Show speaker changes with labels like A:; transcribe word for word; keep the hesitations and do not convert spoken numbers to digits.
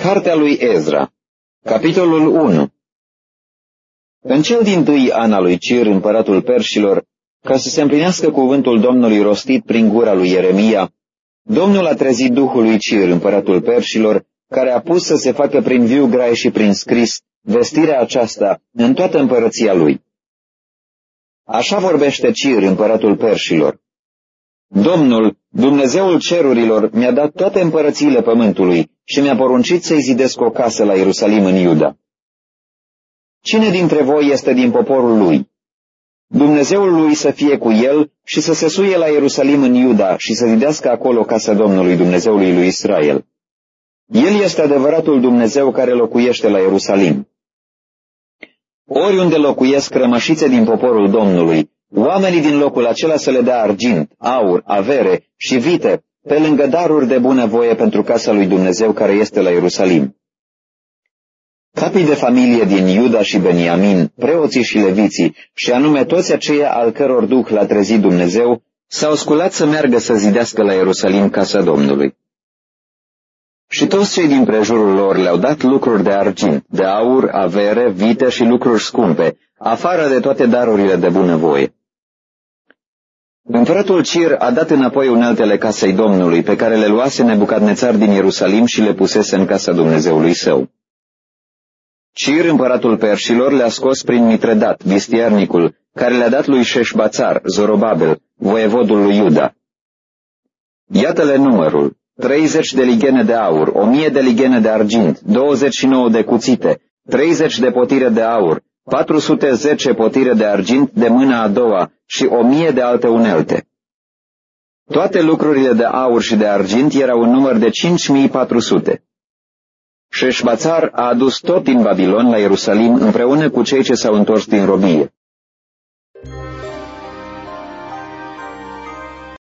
A: Cartea lui Ezra, capitolul unu. În cel dintâi an al lui Cir, împăratul Perșilor, ca să se împlinească cuvântul Domnului rostit prin gura lui Ieremia, Domnul a trezit Duhul lui Cir, împăratul Perșilor, care a pus să se facă prin viu grai și prin scris vestirea aceasta în toată împărăția lui. Așa vorbește Cir, împăratul Perșilor. Domnul, Dumnezeul cerurilor, mi-a dat toate împărățiile pământului și mi-a poruncit să-i zidesc o casă la Ierusalim în Iuda. Cine dintre voi este din poporul lui? Dumnezeul lui să fie cu el și să se suie la Ierusalim în Iuda și să zidească acolo casa Domnului, Dumnezeului lui Israel. El este adevăratul Dumnezeu care locuiește la Ierusalim. Oriunde locuiesc rămășițe din poporul Domnului, oamenii din locul acela să le dea argint, aur, avere și vite, pe lângă daruri de bunăvoie pentru casa lui Dumnezeu care este la Ierusalim. Capii de familie din Iuda și Beniamin, preoții și leviții, și anume toți aceia al căror duh l-a trezit Dumnezeu, s-au sculat să meargă să zidească la Ierusalim casa Domnului. Și toți cei din prejurul lor le-au dat lucruri de argint, de aur, avere, vite și lucruri scumpe, afară de toate darurile de bunăvoie. Împăratul Cir a dat înapoi uneltele casei Domnului, pe care le luase Nebucadnețar din Ierusalim și le pusese în casa Dumnezeului său. Cir, împăratul Perșilor, le-a scos prin Mitredat, vistiernicul, care le-a dat lui Șeșbațar, Zorobabel, voievodul lui Iuda. Iată-le numărul: treizeci de ligene de aur, o mie de ligene de argint, douăzeci și nouă de cuțite, treizeci de potire de aur, patru sute zece potire de argint de mâna a doua și o mie de alte unelte. Toate lucrurile de aur și de argint erau în număr de cinci mii patru sute. Șeșbațar a adus tot din Babilon la Ierusalim împreună cu cei ce s-au întors din robie.